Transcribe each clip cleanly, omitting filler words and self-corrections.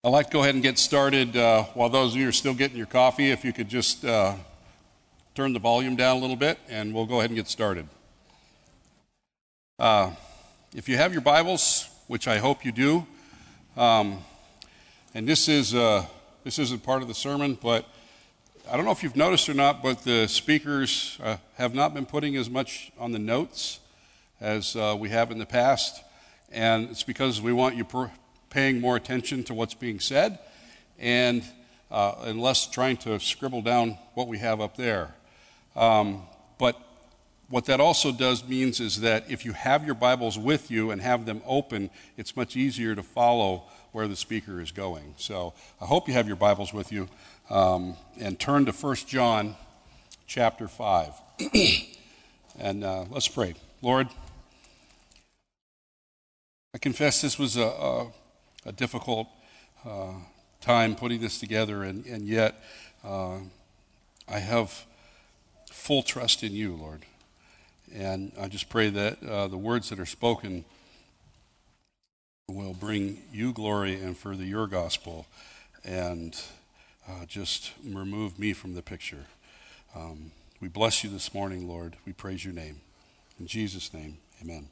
I'd like to go ahead and get started. While those of you are still getting your coffee, if you could just turn the volume down a little bit, and we'll go ahead and get started. If you have your Bibles, which I hope you do, and this isn't part of the sermon, but I don't know if you've noticed or not, but the speakers have not been putting as much on the notes as we have in the past, and it's because we want you paying more attention to what's being said and less trying to scribble down what we have up there. But what that also does means is that if you have your Bibles with you and have them open, it's much easier to follow where the speaker is going. So I hope you have your Bibles with you, and turn to 1 John chapter 5. And let's pray. Lord, I confess this was a difficult time putting this together, and yet I have full trust in you, Lord. And I just pray that the words that are spoken will bring you glory and further your gospel, and just remove me from the picture. We bless you this morning, Lord. We praise your name. In Jesus' name, amen.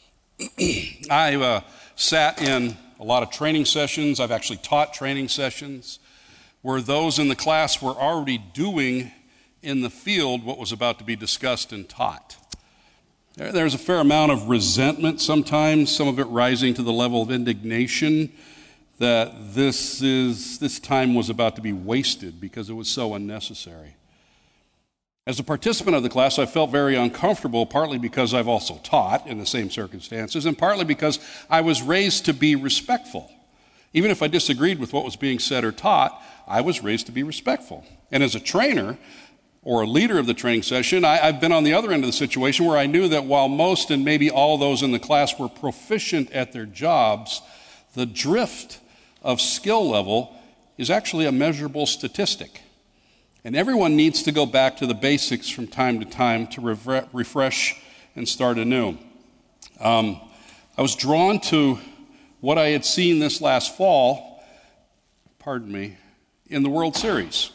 I sat in a lot of training sessions. I've actually taught training sessions where those in the class were already doing in the field what was about to be discussed and taught. There's a fair amount of resentment sometimes, some of it rising to the level of indignation that this time was about to be wasted because it was so unnecessary. As a participant of the class, I felt very uncomfortable, partly because I've also taught in the same circumstances, and partly because I was raised to be respectful. Even if I disagreed with what was being said or taught, I was raised to be respectful. And as a trainer, or a leader of the training session, I've been on the other end of the situation where I knew that while most and maybe all those in the class were proficient at their jobs, the drift of skill level is actually a measurable statistic. And everyone needs to go back to the basics from time to time to refresh and start anew. I was drawn to what I had seen this last fall, in the World Series.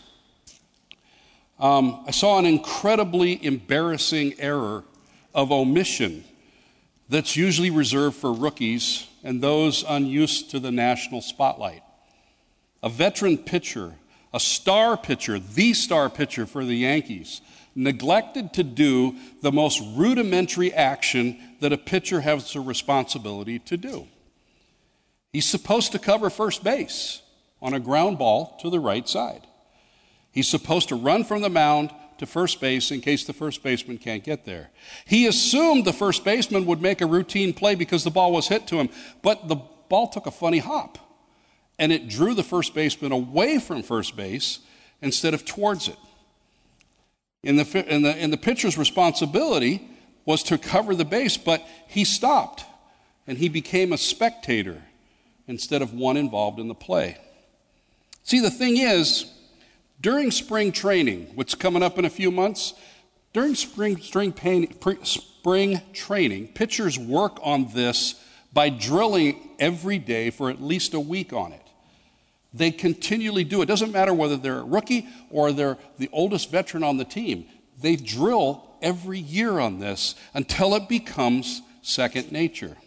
I saw an incredibly embarrassing error of omission that's usually reserved for rookies and those unused to the national spotlight. A veteran pitcher, a star pitcher, the star pitcher for the Yankees, neglected to do the most rudimentary action that a pitcher has a responsibility to do. He's supposed to cover first base on a ground ball to the right side. He's supposed to run from the mound to first base in case the first baseman can't get there. He assumed the first baseman would make a routine play because the ball was hit to him, but the ball took a funny hop, and it drew the first baseman away from first base instead of towards it. And the pitcher's responsibility was to cover the base, but he stopped, and he became a spectator instead of one involved in the play. See, the thing is, during spring training, which is coming up in a few months, during spring training, pitchers work on this by drilling every day for at least a week on it. They continually do it. It doesn't matter whether they're a rookie or they're the oldest veteran on the team. They drill every year on this until it becomes second nature.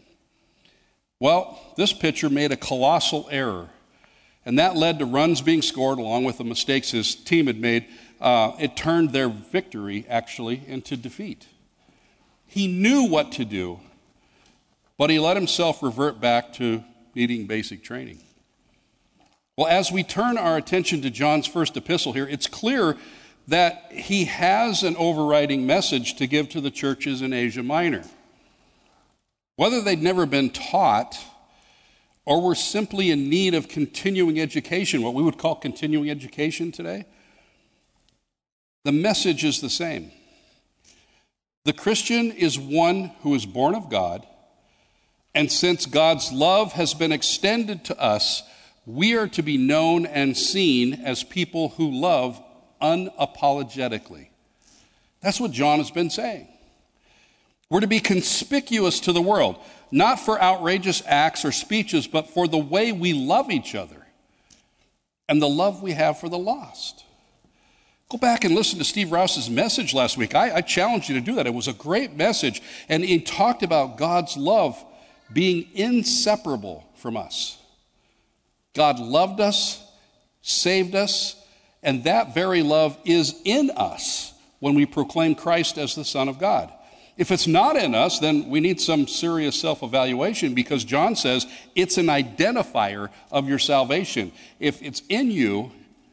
Well, this pitcher made a colossal error, and that led to runs being scored along with the mistakes his team had made. It turned their victory, actually, into defeat. He knew what to do, but he let himself revert back to needing basic training. Well, as we turn our attention to John's first epistle here, it's clear that he has an overriding message to give to the churches in Asia Minor. Whether they'd never been taught or were simply in need of continuing education, what we would call continuing education today, the message is the same. The Christian is one who is born of God, and since God's love has been extended to us, we are to be known and seen as people who love unapologetically. That's what John has been saying. We're to be conspicuous to the world, not for outrageous acts or speeches, but for the way we love each other. and the love we have for the lost. Go back and listen to Steve Rouse's message last week. I challenge you to do that. It was a great message, and he talked about God's love being inseparable from us. God loved us, saved us, and that very love is in us when we proclaim Christ as the Son of God. If it's not in us, then we need some serious self-evaluation, because John says it's an identifier of your salvation. If it's in you,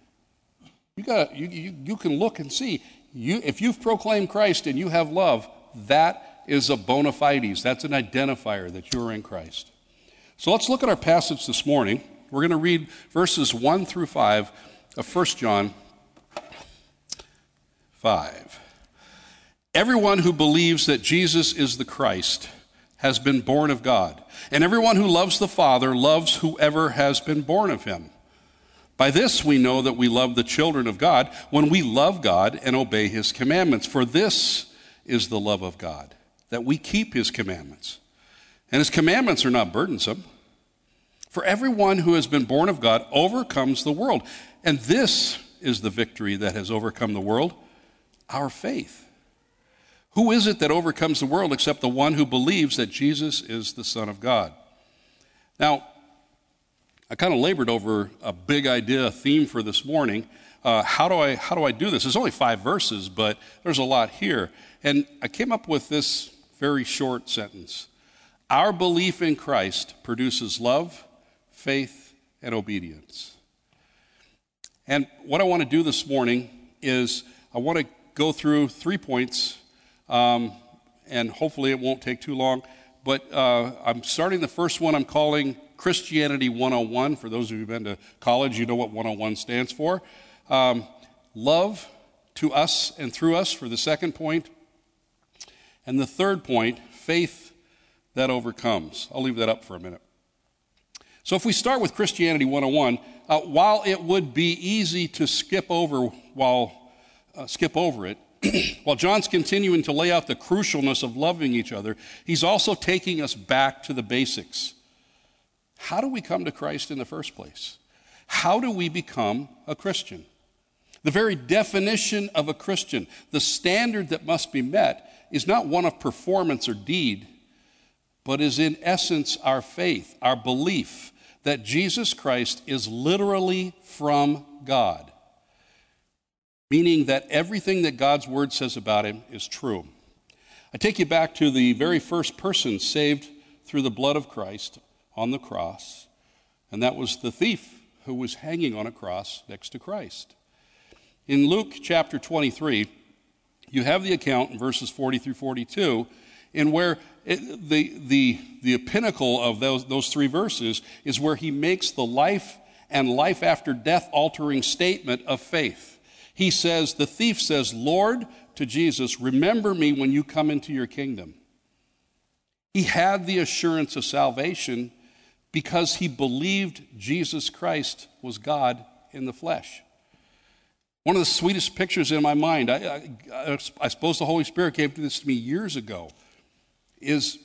you can look and see. If you've proclaimed Christ and you have love, that is a bona fides. That's an identifier that you're in Christ. So let's look at our passage this morning. We're going to read verses 1 through 5 of 1 John 5. Everyone who believes that Jesus is the Christ has been born of God, and everyone who loves the Father loves whoever has been born of him. By this we know that we love the children of God, when we love God and obey his commandments. For this is the love of God, that we keep his commandments. And his commandments are not burdensome. For everyone who has been born of God overcomes the world. And this is the victory that has overcome the world, our faith. Who is it that overcomes the world except the one who believes that Jesus is the Son of God? Now, I kind of labored over a big idea, a theme for this morning. How do I do this? There's only 5 verses, but there's a lot here. And I came up with this very short sentence. Our belief in Christ produces love, faith, and obedience. And what I want to do this morning is I want to go through 3 points, and hopefully it won't take too long. But I'm starting the first one I'm calling Christianity 101. For those of you who've been to college, you know what 101 stands for. Love to us and through us for the second point. And the third point, faith that overcomes. I'll leave that up for a minute. So if we start with Christianity 101, while it would be easy to skip over it, while John's continuing to lay out the crucialness of loving each other, he's also taking us back to the basics. How do we come to Christ in the first place? How do we become a Christian? The very definition of a Christian, the standard that must be met, is not one of performance or deed, but is in essence our faith, our belief that Jesus Christ is literally from God, meaning that everything that God's word says about him is true. I take you back to the very first person saved through the blood of Christ on the cross, and that was the thief who was hanging on a cross next to Christ. In Luke chapter 23, you have the account in verses 40 through 42, in where the pinnacle of those 3 verses is where he makes the life and life after death altering statement of faith. He says, the thief says, Lord, to Jesus, remember me when you come into your kingdom. He had the assurance of salvation because he believed Jesus Christ was God in the flesh. One of the sweetest pictures in my mind, I suppose the Holy Spirit gave this to me years ago, is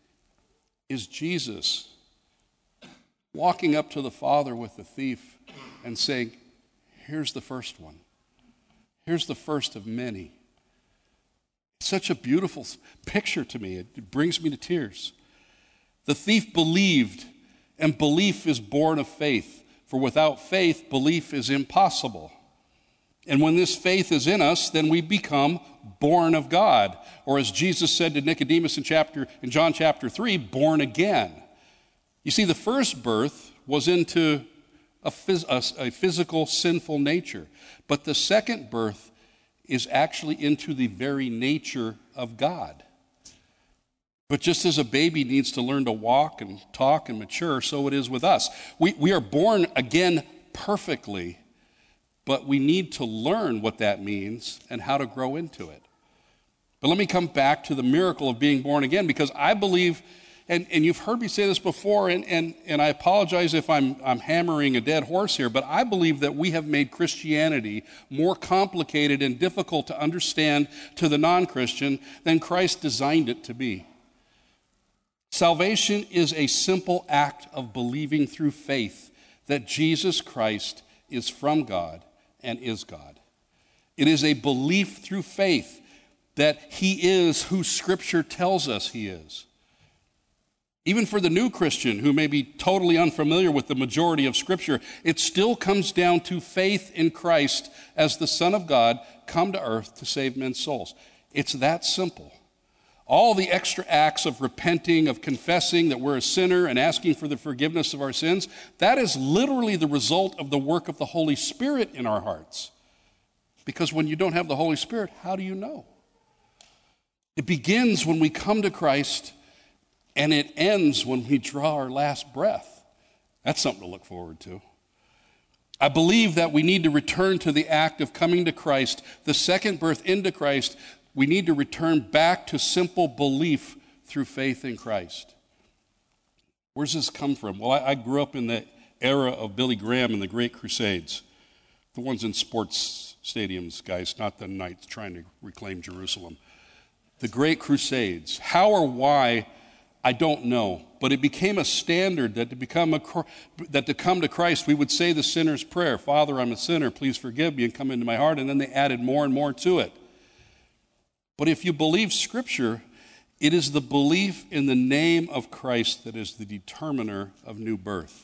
Jesus walking up to the Father with the thief and saying, here's the first one. Here's the first of many. It's such a beautiful picture to me. It brings me to tears. The thief believed, and belief is born of faith. For without faith, belief is impossible. And when this faith is in us, then we become born of God. Or as Jesus said to Nicodemus in John chapter 3, born again. You see, the first birth was into a physical, sinful nature. But the second birth is actually into the very nature of God. But just as a baby needs to learn to walk and talk and mature, so it is with us. We are born again perfectly, but we need to learn what that means and how to grow into it. But let me come back to the miracle of being born again, because I believe, and you've heard me say this before, and I apologize if I'm hammering a dead horse here, but I believe that we have made Christianity more complicated and difficult to understand to the non-Christian than Christ designed it to be. Salvation is a simple act of believing through faith that Jesus Christ is from God and is God. It is a belief through faith that he is who Scripture tells us he is. Even for the new Christian who may be totally unfamiliar with the majority of Scripture, it still comes down to faith in Christ as the Son of God come to earth to save men's souls. It's that simple. All the extra acts of repenting, of confessing that we're a sinner and asking for the forgiveness of our sins, that is literally the result of the work of the Holy Spirit in our hearts. Because when you don't have the Holy Spirit, how do you know? It begins when we come to Christ, and it ends when we draw our last breath. That's something to look forward to. I believe that we need to return to the act of coming to Christ, the second birth into Christ. We need to return back to simple belief through faith in Christ. Where's this come from? Well, I grew up in the era of Billy Graham and the Great Crusades. The ones in sports stadiums, guys, not the knights trying to reclaim Jerusalem. The Great Crusades. How or why, I don't know, but it became a standard that to come to Christ, we would say the sinner's prayer, Father, I'm a sinner, please forgive me and come into my heart, and then they added more and more to it. But if you believe Scripture, it is the belief in the name of Christ that is the determiner of new birth.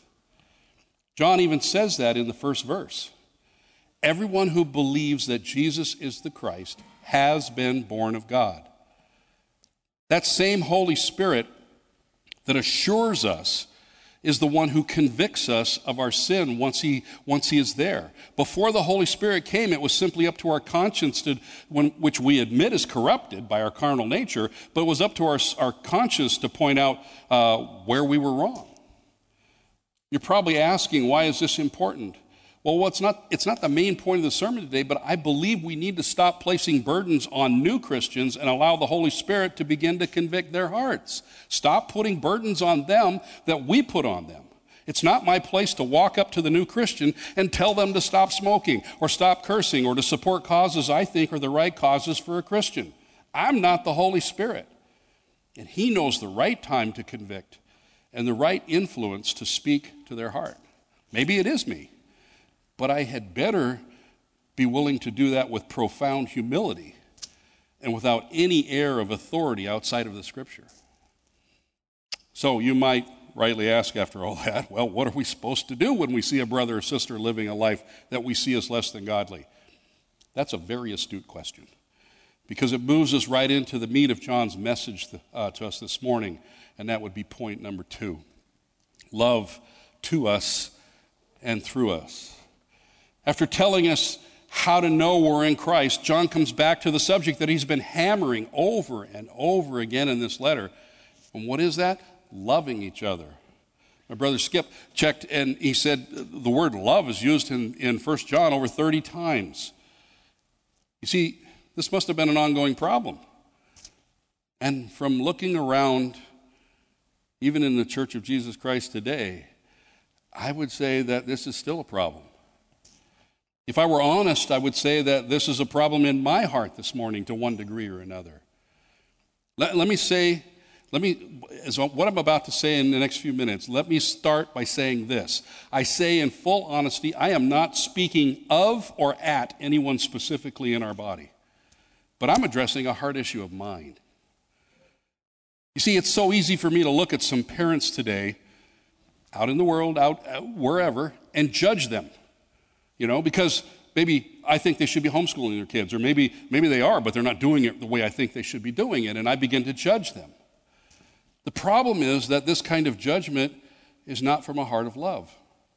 John even says that in the first verse. Everyone who believes that Jesus is the Christ has been born of God. That same Holy Spirit that assures us is the one who convicts us of our sin once he is there. Before the Holy Spirit came, it was simply up to our conscience, which we admit is corrupted by our carnal nature, but it was up to our conscience to point out where we were wrong. You're probably asking, why is this important? Well, it's not the main point of the sermon today, but I believe we need to stop placing burdens on new Christians and allow the Holy Spirit to begin to convict their hearts. Stop putting burdens on them that we put on them. It's not my place to walk up to the new Christian and tell them to stop smoking or stop cursing or to support causes I think are the right causes for a Christian. I'm not the Holy Spirit. And He knows the right time to convict and the right influence to speak to their heart. Maybe it is me. But I had better be willing to do that with profound humility and without any air of authority outside of the Scripture. So you might rightly ask after all that, well, what are we supposed to do when we see a brother or sister living a life that we see as less than godly? That's a very astute question because it moves us right into the meat of John's message to us this morning, and that would be point number 2. Love to us and through us. After telling us how to know we're in Christ, John comes back to the subject that he's been hammering over and over again in this letter. And what is that? Loving each other. My brother Skip checked and he said the word love is used in 1 John over 30 times. You see, this must have been an ongoing problem. And from looking around, even in the Church of Jesus Christ today, I would say that this is still a problem. If I were honest, I would say that this is a problem in my heart this morning to one degree or another. What I'm about to say in the next few minutes, let me start by saying this. I say in full honesty, I am not speaking of or at anyone specifically in our body, but I'm addressing a heart issue of mine. You see, it's so easy for me to look at some parents today, out in the world, out wherever, and judge them. Because maybe I think they should be homeschooling their kids, or maybe they are, but they're not doing it the way I think they should be doing it, and I begin to judge them. The problem is that this kind of judgment is not from a heart of love.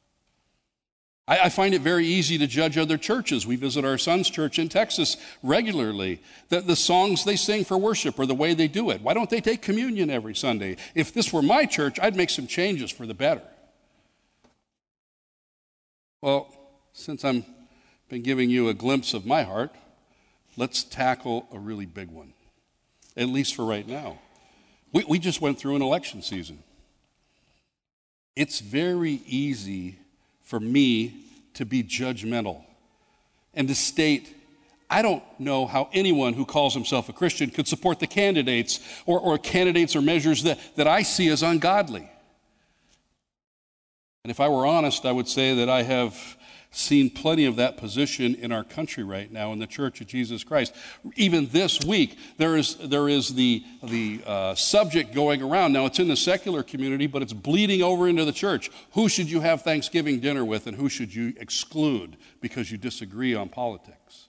I find it very easy to judge other churches. We visit our son's church in Texas regularly. The songs they sing for worship or the way they do it. Why don't they take communion every Sunday? If this were my church, I'd make some changes for the better. Well, since I've been giving you a glimpse of my heart, let's tackle a really big one, at least for right now. We just went through an election season. It's very easy for me to be judgmental and to state, I don't know how anyone who calls himself a Christian could support the candidates or candidates or measures that I see as ungodly. And if I were honest, I would say that I have seen plenty of that position in our country right now in the Church of Jesus Christ. Even this week, there is the subject going around. Now, it's in the secular community, but it's bleeding over into the church. Who should you have Thanksgiving dinner with, and who should you exclude because you disagree on politics?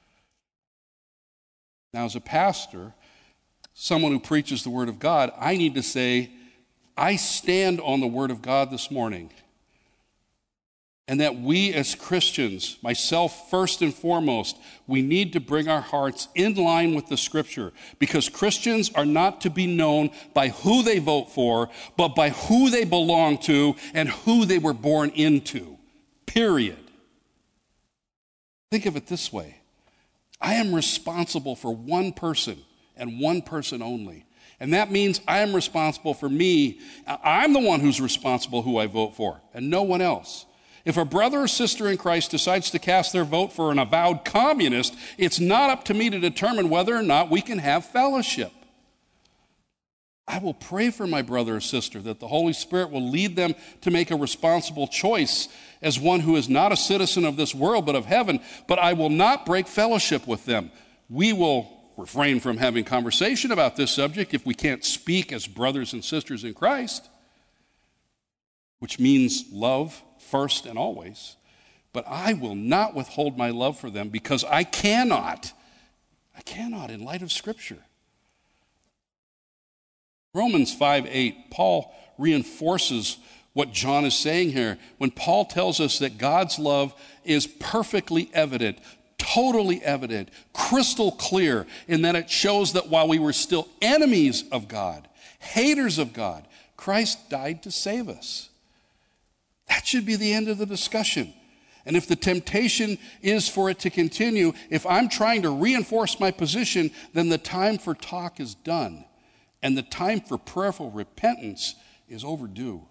Now, as a pastor, someone who preaches the Word of God, I need to say, I stand on the Word of God this morning. And that we as Christians, myself first and foremost, we need to bring our hearts in line with the Scripture, because Christians are not to be known by who they vote for, but by who they belong to and who they were born into, period. Think of it this way. I am responsible for one person and one person only. And that means I am responsible for me. I'm the one who's responsible who I vote for, and no one else. If a brother or sister in Christ decides to cast their vote for an avowed communist, it's not up to me to determine whether or not we can have fellowship. I will pray for my brother or sister that the Holy Spirit will lead them to make a responsible choice as one who is not a citizen of this world but of heaven, but I will not break fellowship with them. We will refrain from having conversation about this subject if we can't speak as brothers and sisters in Christ, which means love first and always, but I will not withhold my love for them because I cannot in light of Scripture. Romans 5:8, Paul reinforces what John is saying here when Paul tells us that God's love is perfectly evident, totally evident, crystal clear, in that it shows that while we were still enemies of God, haters of God, Christ died to save us. That should be the end of the discussion. And if the temptation is for it to continue, if I'm trying to reinforce my position, then the time for talk is done. And the time for prayerful repentance is overdue.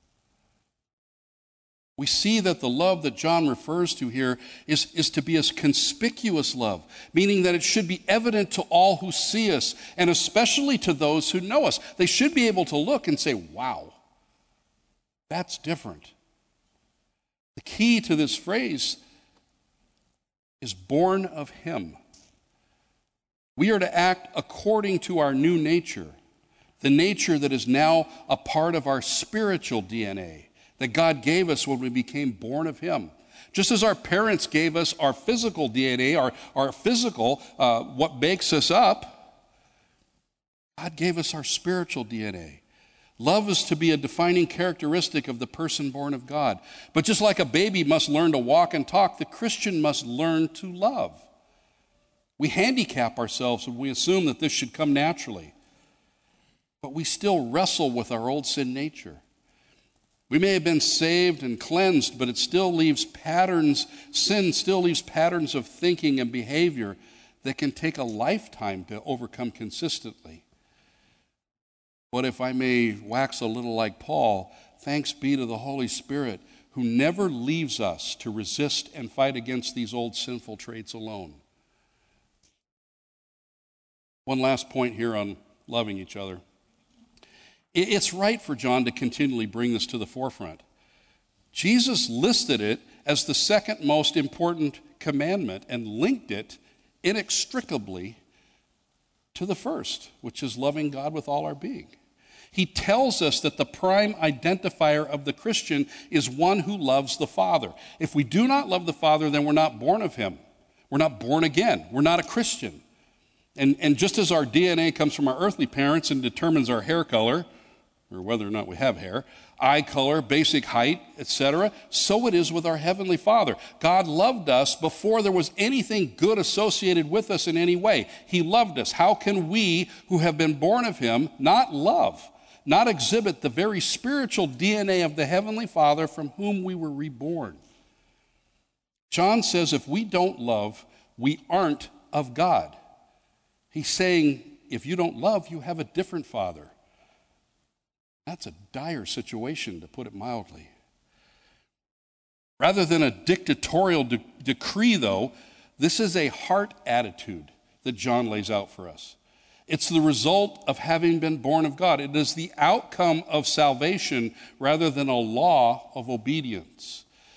We see that the love that John refers to here is to be a conspicuous love, meaning that it should be evident to all who see us, and especially to those who know us. They should be able to look and say, wow, that's different. The key to this phrase is born of Him. We are to act according to our new nature, the nature that is now a part of our spiritual DNA that God gave us when we became born of Him. Just as our parents gave us our physical DNA, our physical, what makes us up, God gave us our spiritual DNA. Love is to be a defining characteristic of the person born of God. But just like a baby must learn to walk and talk, the Christian must learn to love. We handicap ourselves when we assume that this should come naturally. But we still wrestle with our old sin nature. We may have been saved and cleansed, but it still leaves patterns, sin still leaves patterns of thinking and behavior that can take a lifetime to overcome consistently. But if I may wax a little like Paul, thanks be to the Holy Spirit who never leaves us to resist and fight against these old sinful traits alone. One last point here on loving each other. It's right for John to continually bring this to the forefront. Jesus listed it as the second most important commandment and linked it inextricably to the first, which is loving God with all our being. He tells us that the prime identifier of the Christian is one who loves the Father. If we do not love the Father, then we're not born of Him. We're not born again. We're not a Christian. And just as our DNA comes from our earthly parents and determines our hair color, or whether or not we have hair, eye color, basic height, etc., so it is with our Heavenly Father. God loved us before there was anything good associated with us in any way. He loved us. How can we, who have been born of Him, not love, not exhibit the very spiritual DNA of the Heavenly Father from whom we were reborn? John says if we don't love, we aren't of God. He's saying if you don't love, you have a different Father. That's a dire situation, to put it mildly. Rather than a dictatorial decree, though, this is a heart attitude that John lays out for us. It's the result of having been born of God. It is the outcome of salvation rather than a law of obedience.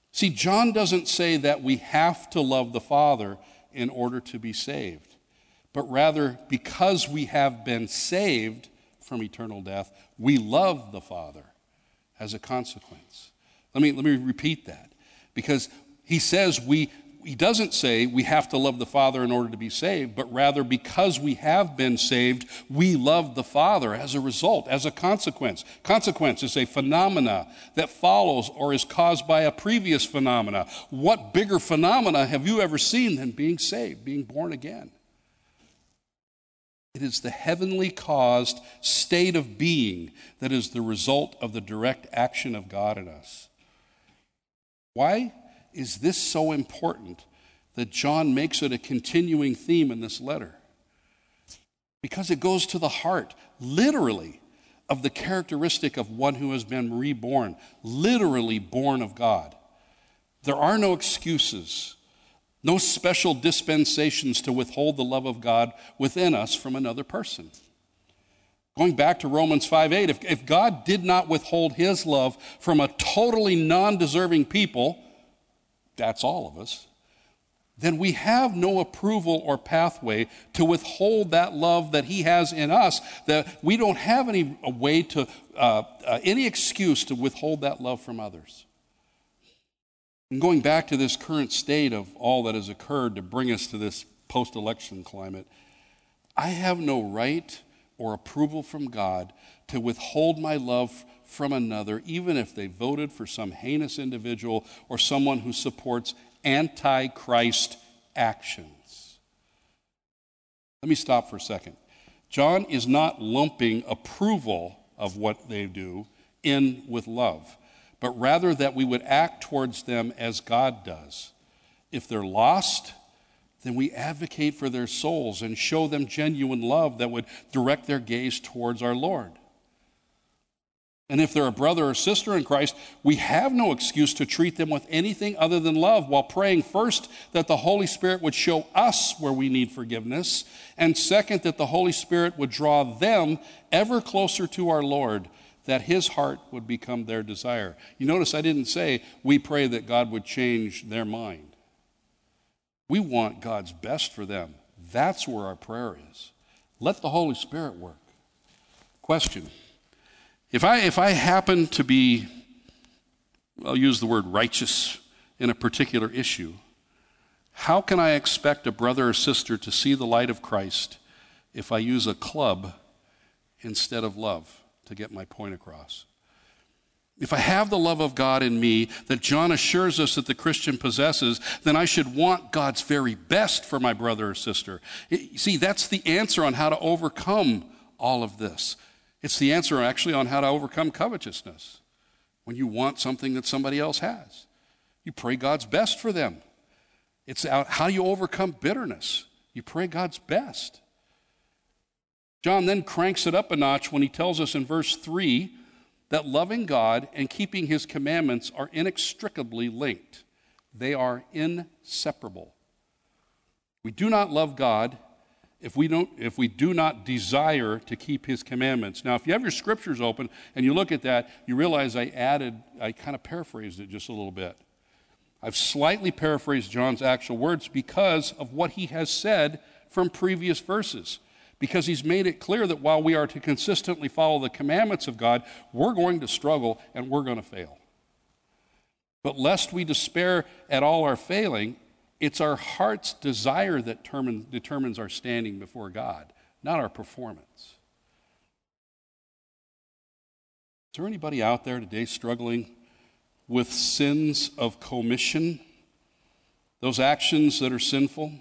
See, John doesn't say that we have to love the Father in order to be saved, but rather because we have been saved from eternal death, we love the Father as a consequence. Let me repeat that, because he says he doesn't say we have to love the Father in order to be saved, but rather because we have been saved, we love the Father as a result, as a consequence. Consequence is a phenomena that follows or is caused by a previous phenomena. What bigger phenomena have you ever seen than being saved, being born again? It is the heavenly caused state of being that is the result of the direct action of God in us. Why is this so important that John makes it a continuing theme in this letter? Because it goes to the heart, literally, of the characteristic of one who has been reborn, literally born of God. There are no excuses, no special dispensations to withhold the love of God within us from another person. Going back to Romans 5:8, if God did not withhold his love from a totally non-deserving people, that's all of us, then we have no approval or pathway to withhold that love that he has in us, that we don't have any way to, any excuse to withhold that love from others. And going back to this current state of all that has occurred to bring us to this post-election climate, I have no right or approval from God to withhold my love from another, even if they voted for some heinous individual or someone who supports anti-Christ actions. Let me stop for a second. John is not lumping approval of what they do in with love, but rather that we would act towards them as God does. If they're lost, then we advocate for their souls and show them genuine love that would direct their gaze towards our Lord. And if they're a brother or sister in Christ, we have no excuse to treat them with anything other than love, while praying first that the Holy Spirit would show us where we need forgiveness, and second, that the Holy Spirit would draw them ever closer to our Lord, that his heart would become their desire. You notice I didn't say we pray that God would change their mind. We want God's best for them. That's where our prayer is. Let the Holy Spirit work. Question. If I happen to be, I'll use the word righteous in a particular issue, how can I expect a brother or sister to see the light of Christ if I use a club instead of love to get my point across? If I have the love of God in me that John assures us that the Christian possesses, then I should want God's very best for my brother or sister. See, that's the answer on how to overcome all of this. It's the answer actually on how to overcome covetousness. When you want something that somebody else has, you pray God's best for them. It's out how you overcome bitterness. You pray God's best. John then cranks it up a notch when he tells us in verse 3 that loving God and keeping his commandments are inextricably linked. They are inseparable. We do not love God if we do not desire to keep his commandments. Now, if you have your scriptures open and you look at that, you realize I kind of paraphrased it just a little bit. I've slightly paraphrased John's actual words because of what he has said from previous verses. Because he's made it clear that while we are to consistently follow the commandments of God, we're going to struggle and we're going to fail. But lest we despair at all our failing, it's our heart's desire that determines our standing before God, not our performance. Is there anybody out there today struggling with sins of commission? Those actions that are sinful?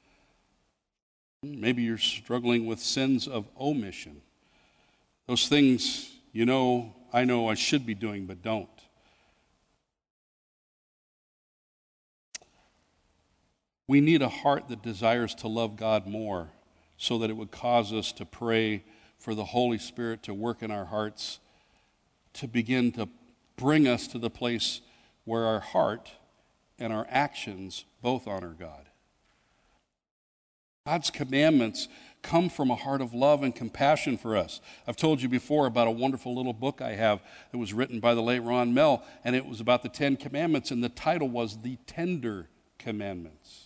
Maybe you're struggling with sins of omission. Those things I know I should be doing but don't. We need a heart that desires to love God more so that it would cause us to pray for the Holy Spirit to work in our hearts, to begin to bring us to the place where our heart and our actions both honor God. God's commandments come from a heart of love and compassion for us. I've told you before about a wonderful little book I have that was written by the late Ron Mell, and it was about the 10 Commandments, and the title was The Tender Commandments.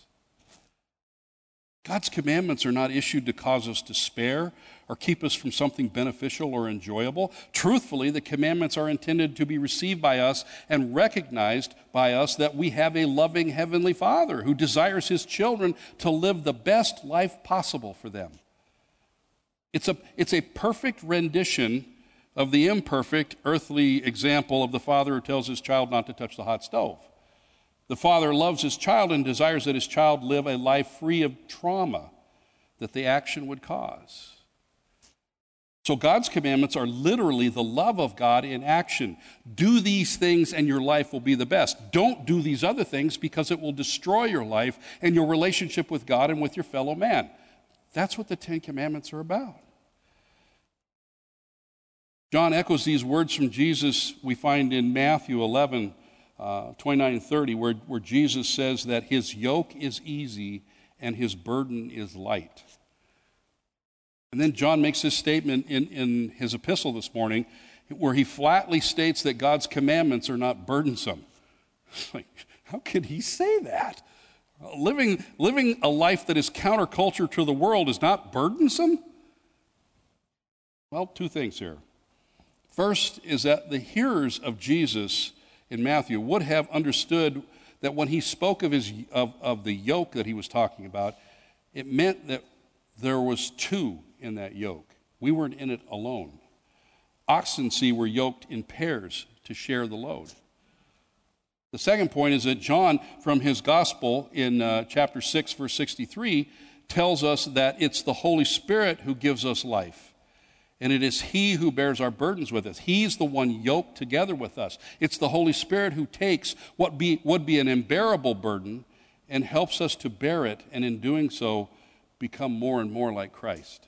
God's commandments are not issued to cause us despair or keep us from something beneficial or enjoyable. Truthfully, the commandments are intended to be received by us and recognized by us that we have a loving Heavenly Father who desires His children to live the best life possible for them. It's a perfect rendition of the imperfect earthly example of the father who tells his child not to touch the hot stove. The father loves his child and desires that his child live a life free of trauma that the action would cause. So God's commandments are literally the love of God in action. Do these things and your life will be the best. Don't do these other things because it will destroy your life and your relationship with God and with your fellow man. That's what the 10 Commandments are about. John echoes these words from Jesus we find in Matthew 11, 29 and 30, where Jesus says that his yoke is easy and his burden is light. And then John makes this statement in his epistle this morning where he flatly states that God's commandments are not burdensome. Like, how could he say that? Living a life that is counterculture to the world is not burdensome? Well, two things here. First is that the hearers of Jesus in Matthew would have understood that when he spoke of the yoke that he was talking about, it meant that there was two in that yoke. We weren't in it alone. Oxen, see, were yoked in pairs to share the load. The second point is that John, from his gospel in chapter 6, verse 63, tells us that it's the Holy Spirit who gives us life. And it is He who bears our burdens with us. He's the one yoked together with us. It's the Holy Spirit who takes what would be an unbearable burden and helps us to bear it, and in doing so, become more and more like Christ.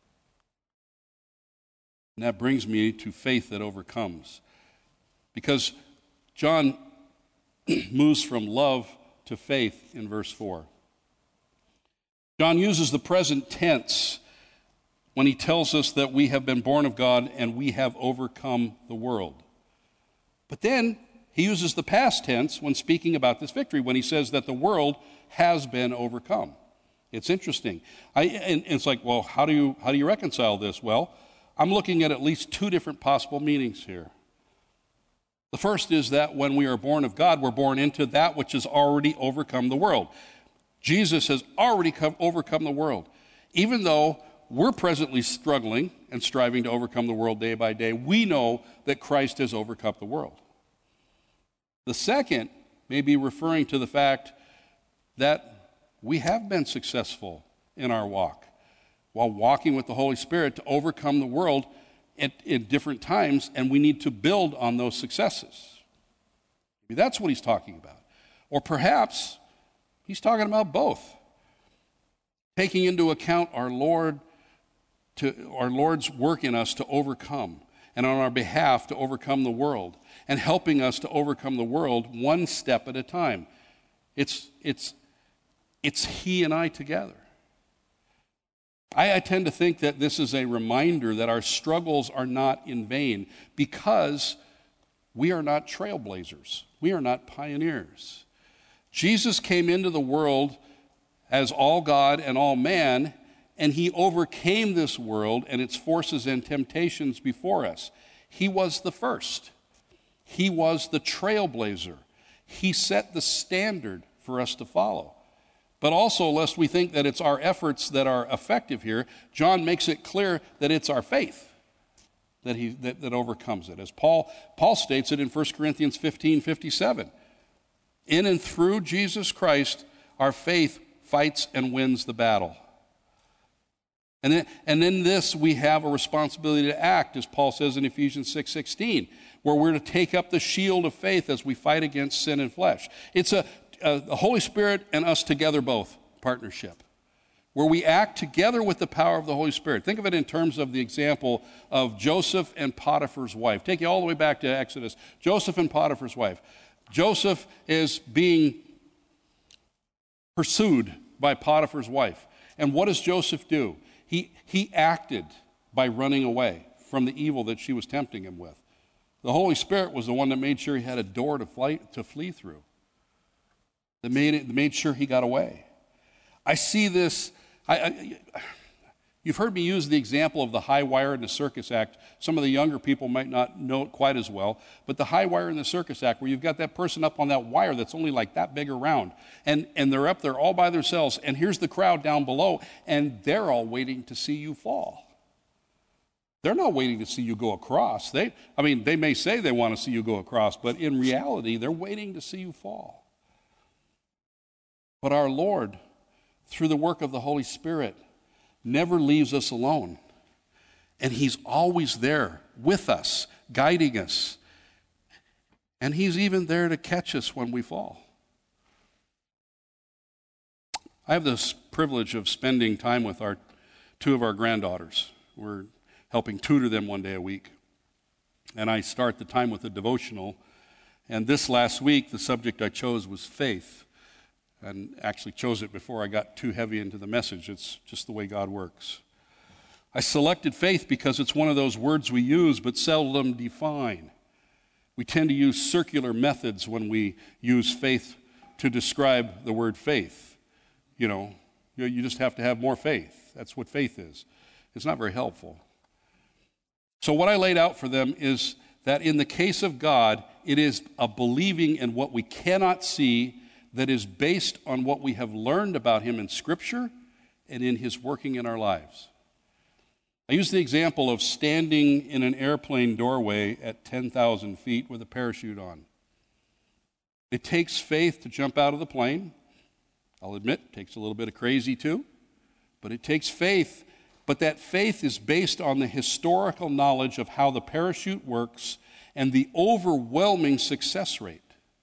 And that brings me to faith that overcomes. Because John moves from love to faith in verse 4. John uses the present tense when he tells us that we have been born of God and we have overcome the world. But then he uses the past tense when speaking about this victory, when he says that the world has been overcome. It's interesting. And it's like, well, how do you reconcile this? Well, I'm looking at least two different possible meanings here. The first is that when we are born of God, we're born into that which has already overcome the world. Jesus has already overcome the world. Even though we're presently struggling and striving to overcome the world day by day, we know that Christ has overcome the world. The second may be referring to the fact that we have been successful in our walk while walking with the Holy Spirit to overcome the world in different times, and we need to build on those successes. Maybe that's what he's talking about. Or perhaps he's talking about both. Taking into account our Lord's work in us to overcome, and on our behalf to overcome the world, and helping us to overcome the world one step at a time. It's he and I together. I tend to think that this is a reminder that our struggles are not in vain because we are not trailblazers. We are not pioneers. Jesus came into the world as all God and all man, and he overcame this world and its forces and temptations before us. He was the first. He was the trailblazer. He set the standard for us to follow. But also, lest we think that it's our efforts that are effective here, John makes it clear that it's our faith that overcomes it. As Paul states it in 1 Corinthians 15:57. In and through Jesus Christ, our faith fights and wins the battle. And in this, we have a responsibility to act, as Paul says in Ephesians 6:16, where we're to take up the shield of faith as we fight against sin and flesh. It's the Holy Spirit and us together both partnership, where we act together with the power of the Holy Spirit. Think of it in terms of the example of Joseph and Potiphar's wife. Take you all the way back to Exodus. Joseph and Potiphar's wife. Joseph is being pursued by Potiphar's wife. And what does Joseph do? He acted by running away from the evil that she was tempting him with. The Holy Spirit was the one that made sure he had a door to flee through, that made sure he got away. I see this. You've heard me use the example of the high wire in the circus act. Some of the younger people might not know it quite as well, but the high wire in the circus act, where you've got that person up on that wire that's only like that big around, and they're up there all by themselves, and here's the crowd down below, and they're all waiting to see you fall. They're not waiting to see you go across. They may say they want to see you go across, but in reality, they're waiting to see you fall. But our Lord, through the work of the Holy Spirit, never leaves us alone. And he's always there with us, guiding us. And he's even there to catch us when we fall. I have this privilege of spending time with two of our granddaughters. We're helping tutor them one day a week. And I start the time with a devotional. And this last week, the subject I chose was faith. And actually chose it before I got too heavy into the message. It's just the way God works. I selected faith because it's one of those words we use but seldom define. We tend to use circular methods when we use faith to describe the word faith. You just have to have more faith. That's what faith is. It's not very helpful. So what I laid out for them is that in the case of God, it is a believing in what we cannot see that is based on what we have learned about him in Scripture and in his working in our lives. I use the example of standing in an airplane doorway at 10,000 feet with a parachute on. It takes faith to jump out of the plane. I'll admit, it takes a little bit of crazy too, but it takes faith. But that faith is based on the historical knowledge of how the parachute works and the overwhelming success rate.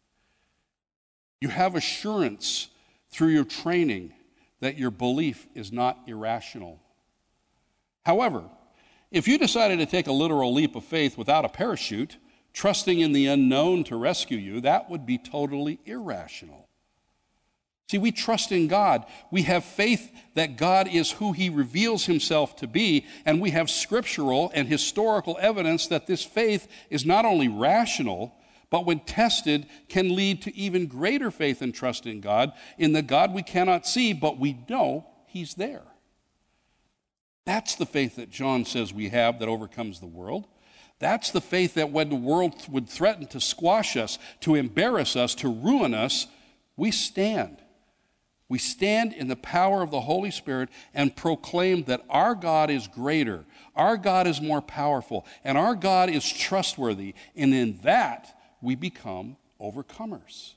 You have assurance through your training that your belief is not irrational. However, if you decided to take a literal leap of faith without a parachute, trusting in the unknown to rescue you, that would be totally irrational. See, we trust in God. We have faith that God is who he reveals himself to be, and we have scriptural and historical evidence that this faith is not only rational, but when tested, can lead to even greater faith and trust in God, in the God we cannot see, but we know he's there. That's the faith that John says we have that overcomes the world. That's the faith that when the world would threaten to squash us, to embarrass us, to ruin us, we stand. We stand in the power of the Holy Spirit and proclaim that our God is greater, our God is more powerful, and our God is trustworthy, and in that, we become overcomers.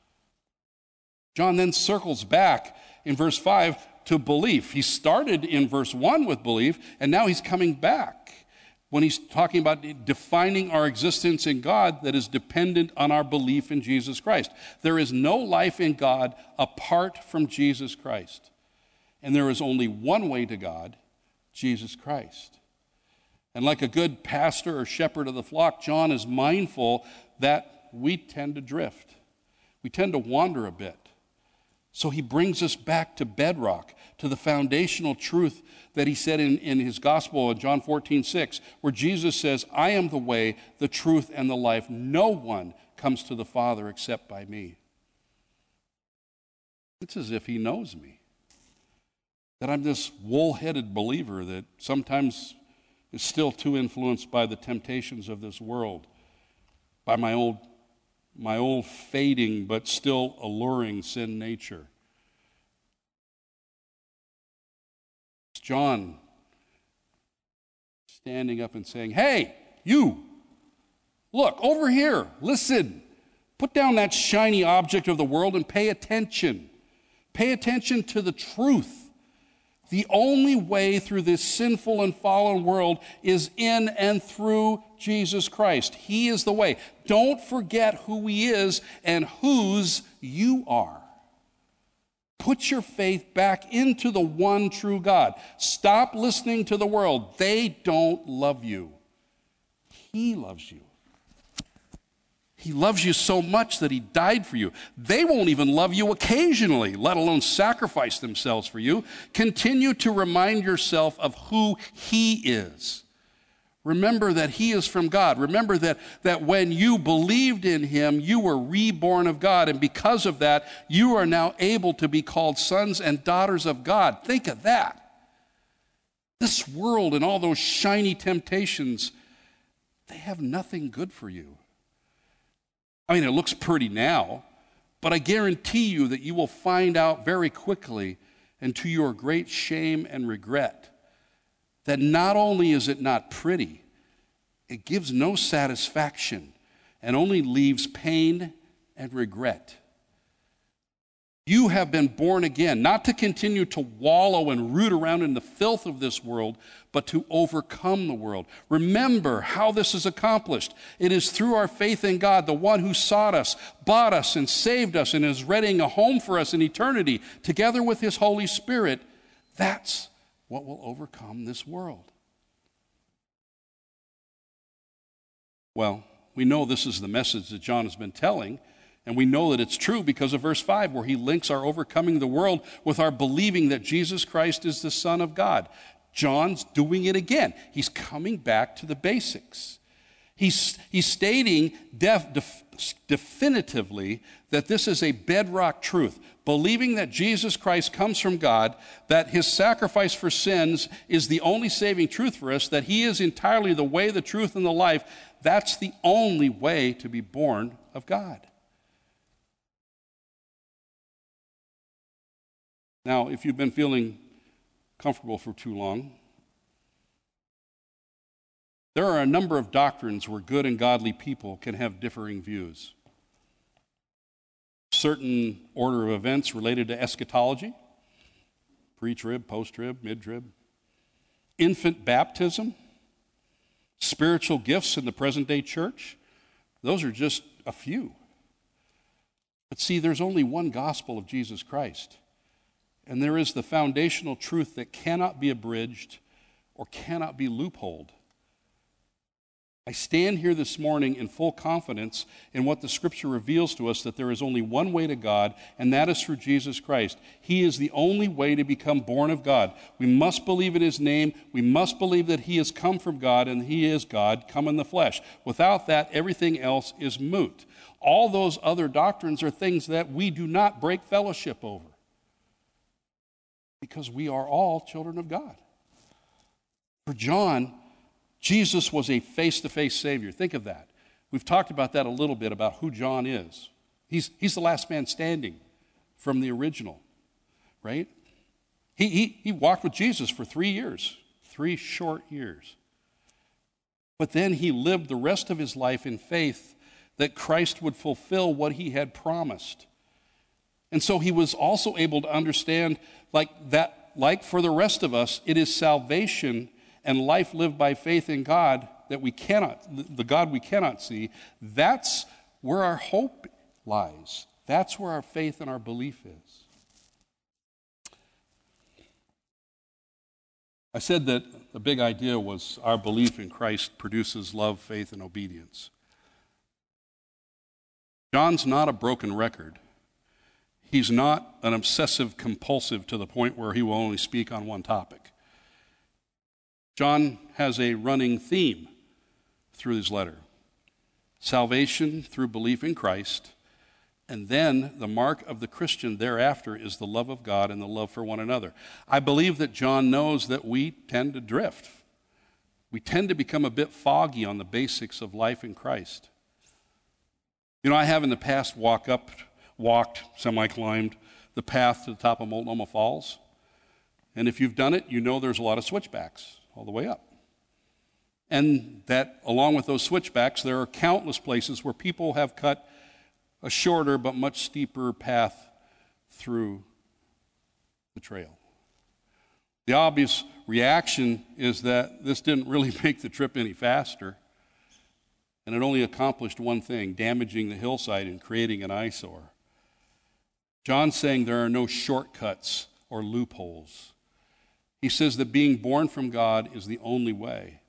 John then circles back in verse 5 to belief. He started in verse 1 with belief, and now he's coming back when he's talking about defining our existence in God that is dependent on our belief in Jesus Christ. There is no life in God apart from Jesus Christ. And there is only one way to God, Jesus Christ. And like a good pastor or shepherd of the flock, John is mindful that we tend to drift. We tend to wander a bit. So he brings us back to bedrock, to the foundational truth that he said in his gospel in John 14:6, where Jesus says, I am the way, the truth, and the life. No one comes to the Father except by me. It's as if he knows me. That I'm this wool-headed believer that sometimes is still too influenced by the temptations of this world, by my old fading but still alluring sin nature. It's John standing up and saying, hey, you, look, over here, listen, put down that shiny object of the world and pay attention. Pay attention to the truth. The only way through this sinful and fallen world is in and through Jesus Christ. He is the way. Don't forget who he is and whose you are. Put your faith back into the one true God. Stop listening to the world. They don't love you. He loves you. He loves you so much that he died for you. They won't even love you occasionally, let alone sacrifice themselves for you. Continue to remind yourself of who he is. Remember that he is from God. Remember that when you believed in him, you were reborn of God. And because of that, you are now able to be called sons and daughters of God. Think of that. This world and all those shiny temptations, they have nothing good for you. I mean, it looks pretty now, but I guarantee you that you will find out very quickly, and to your great shame and regret, that not only is it not pretty, it gives no satisfaction and only leaves pain and regret. You have been born again, not to continue to wallow and root around in the filth of this world, but to overcome the world. Remember how this is accomplished. It is through our faith in God, the one who sought us, bought us, and saved us, and is readying a home for us in eternity, together with his Holy Spirit. That's what will overcome this world. Well, we know this is the message that John has been telling, and we know that it's true because of verse 5, where he links our overcoming the world with our believing that Jesus Christ is the Son of God. John's doing it again. He's coming back to the basics. He's stating definitively that this is a bedrock truth, believing that Jesus Christ comes from God, that his sacrifice for sins is the only saving truth for us, that he is entirely the way, the truth, and the life. That's the only way to be born of God. Now, if you've been feeling comfortable for too long, there are a number of doctrines where good and godly people can have differing views. Certain order of events related to eschatology, pre-trib, post-trib, mid-trib, infant baptism, spiritual gifts in the present-day church, those are just a few. But see, there's only one gospel of Jesus Christ. And there is the foundational truth that cannot be abridged or cannot be loopholed. I stand here this morning in full confidence in what the Scripture reveals to us, that there is only one way to God, and that is through Jesus Christ. He is the only way to become born of God. We must believe in his name. We must believe that he has come from God, and he is God, come in the flesh. Without that, everything else is moot. All those other doctrines are things that we do not break fellowship over, because we are all children of God. For John, Jesus was a face-to-face Savior. Think of that. We've talked about that a little bit, about who John is. He's the last man standing from the original, right? He walked with Jesus for 3 years, 3 short years. But then he lived the rest of his life in faith that Christ would fulfill what he had promised. And so he was also able to understand, like for the rest of us, it is salvation and life lived by faith in God that we cannot, the God we cannot see. That's where our hope lies. That's where our faith and our belief is. I said that the big idea was our belief in Christ produces love, faith, and obedience. John's not a broken record. He's not an obsessive compulsive to the point where he will only speak on one topic. John has a running theme through his letter: salvation through belief in Christ, and then the mark of the Christian thereafter is the love of God and the love for one another. I believe that John knows that we tend to drift. We tend to become a bit foggy on the basics of life in Christ. You know, I have in the past walked, semi-climbed the path to the top of Multnomah Falls. And if you've done it, you know there's a lot of switchbacks all the way up. And that along with those switchbacks, there are countless places where people have cut a shorter but much steeper path through the trail. The obvious reaction is that this didn't really make the trip any faster, and it only accomplished one thing: damaging the hillside and creating an eyesore. John's saying there are no shortcuts or loopholes. He says that being born from God is the only way.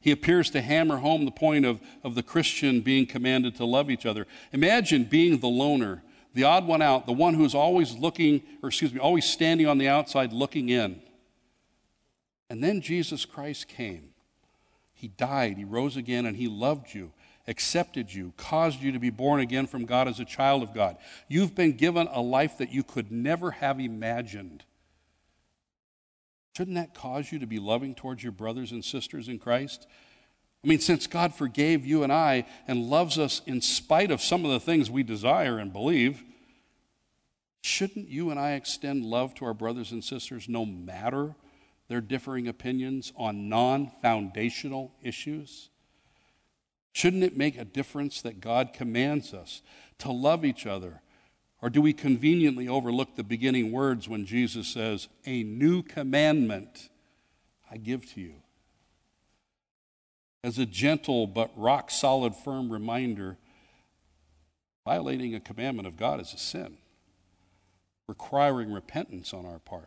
He appears to hammer home the point of the Christian being commanded to love each other. Imagine being the loner, the odd one out, the one who's always always standing on the outside looking in. And then Jesus Christ came. He died, he rose again, and he loved you, accepted you, caused you to be born again from God as a child of God. You've been given a life that you could never have imagined. Shouldn't that cause you to be loving towards your brothers and sisters in Christ? I mean, since God forgave you and I and loves us in spite of some of the things we desire and believe, shouldn't you and I extend love to our brothers and sisters no matter their differing opinions on non-foundational issues? Shouldn't it make a difference that God commands us to love each other? Or do we conveniently overlook the beginning words when Jesus says, "A new commandment I give to you"? As a gentle but rock-solid, firm reminder, violating a commandment of God is a sin, requiring repentance on our part.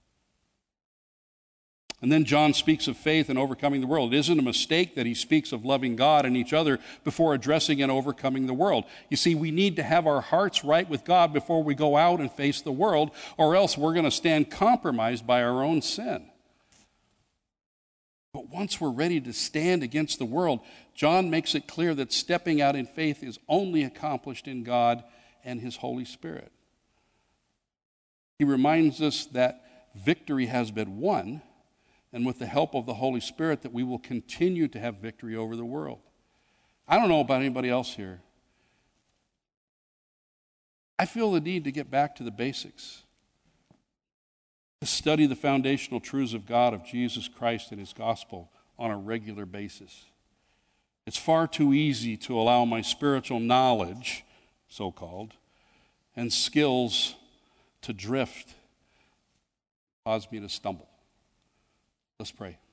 And then John speaks of faith and overcoming the world. It isn't a mistake that he speaks of loving God and each other before addressing and overcoming the world. You see, we need to have our hearts right with God before we go out and face the world, or else we're going to stand compromised by our own sin. But once we're ready to stand against the world, John makes it clear that stepping out in faith is only accomplished in God and his Holy Spirit. He reminds us that victory has been won, and with the help of the Holy Spirit that we will continue to have victory over the world. I don't know about anybody else here. I feel the need to get back to the basics, to study the foundational truths of God, of Jesus Christ and his gospel on a regular basis. It's far too easy to allow my spiritual knowledge, so-called, and skills to drift, cause me to stumble. Let's pray.